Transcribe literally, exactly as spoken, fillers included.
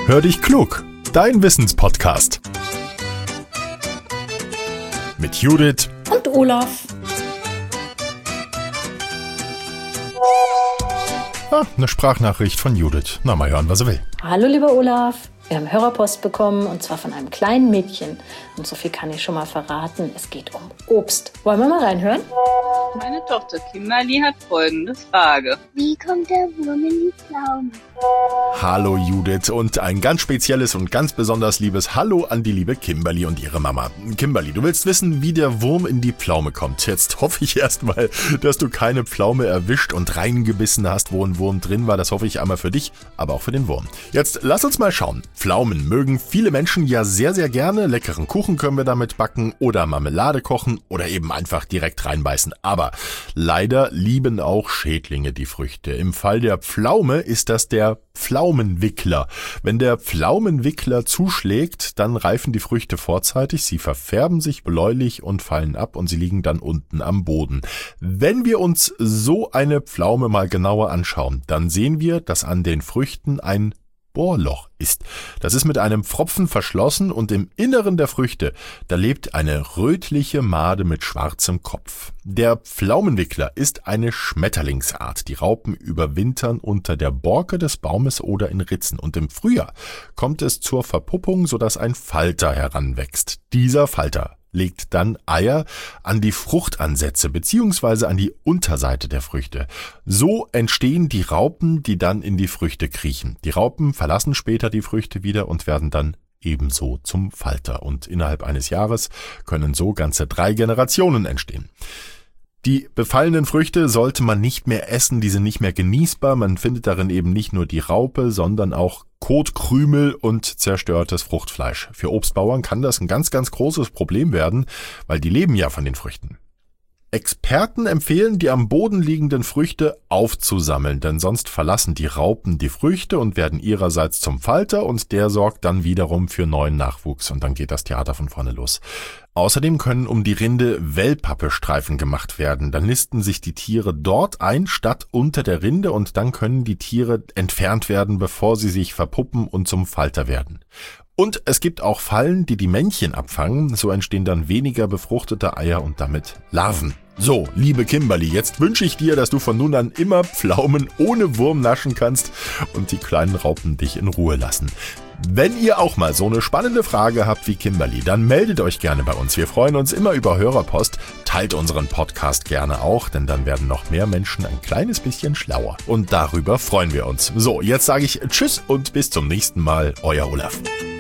Hör dich klug, dein Wissenspodcast. Mit Judith und Olaf. Ah, eine Sprachnachricht von Judith. Na, mal hören, was er will. Hallo lieber Olaf, wir haben Hörerpost bekommen und zwar von einem kleinen Mädchen. Und so viel kann ich schon mal verraten, es geht um Obst. Wollen wir mal reinhören? Meine Tochter Kimberly hat folgende Frage. Wie kommt der Wurm in die Pflaume? Hallo Judith und ein ganz spezielles und ganz besonders liebes Hallo an die liebe Kimberly und ihre Mama. Kimberly, du willst wissen, wie der Wurm in die Pflaume kommt. Jetzt hoffe ich erstmal, dass du keine Pflaume erwischt und reingebissen hast, wo ein Wurm drin war. Das hoffe ich einmal für dich, aber auch für den Wurm. Jetzt lass uns mal schauen. Pflaumen mögen viele Menschen ja sehr, sehr gerne. Leckeren Kuchen können wir damit backen oder Marmelade kochen oder eben einfach direkt reinbeißen. Aber leider lieben auch Schädlinge die Früchte. Im Fall der Pflaume ist das der Pflaumenwickler. Wenn der Pflaumenwickler zuschlägt, dann reifen die Früchte vorzeitig, sie verfärben sich bläulich und fallen ab und sie liegen dann unten am Boden. Wenn wir uns so eine Pflaume mal genauer anschauen, dann sehen wir, dass an den Früchten ein Bohrloch ist. Das ist mit einem Pfropfen verschlossen und im Inneren der Früchte, da lebt eine rötliche Made mit schwarzem Kopf. Der Pflaumenwickler ist eine Schmetterlingsart. Die Raupen überwintern unter der Borke des Baumes oder in Ritzen und im Frühjahr kommt es zur Verpuppung, sodass ein Falter heranwächst. Dieser Falter legt dann Eier an die Fruchtansätze bzw. an die Unterseite der Früchte. So entstehen die Raupen, die dann in die Früchte kriechen. Die Raupen verlassen später die Früchte wieder und werden dann ebenso zum Falter. Und innerhalb eines Jahres können so ganze drei Generationen entstehen. Die befallenen Früchte sollte man nicht mehr essen, die sind nicht mehr genießbar. Man findet darin eben nicht nur die Raupe, sondern auch Kotkrümel und zerstörtes Fruchtfleisch. Für Obstbauern kann das ein ganz, ganz großes Problem werden, weil die leben ja von den Früchten. Experten empfehlen, die am Boden liegenden Früchte aufzusammeln, denn sonst verlassen die Raupen die Früchte und werden ihrerseits zum Falter und der sorgt dann wiederum für neuen Nachwuchs und dann geht das Theater von vorne los. Außerdem können um die Rinde Wellpappestreifen gemacht werden. Dann nisten sich die Tiere dort ein, statt unter der Rinde und dann können die Tiere entfernt werden, bevor sie sich verpuppen und zum Falter werden. Und es gibt auch Fallen, die die Männchen abfangen. So entstehen dann weniger befruchtete Eier und damit Larven. So, liebe Kimberly, jetzt wünsche ich dir, dass du von nun an immer Pflaumen ohne Wurm naschen kannst und die kleinen Raupen dich in Ruhe lassen. Wenn ihr auch mal so eine spannende Frage habt wie Kimberly, dann meldet euch gerne bei uns. Wir freuen uns immer über Hörerpost. Teilt unseren Podcast gerne auch, denn dann werden noch mehr Menschen ein kleines bisschen schlauer. Und darüber freuen wir uns. So, jetzt sage ich Tschüss und bis zum nächsten Mal. Euer Olaf.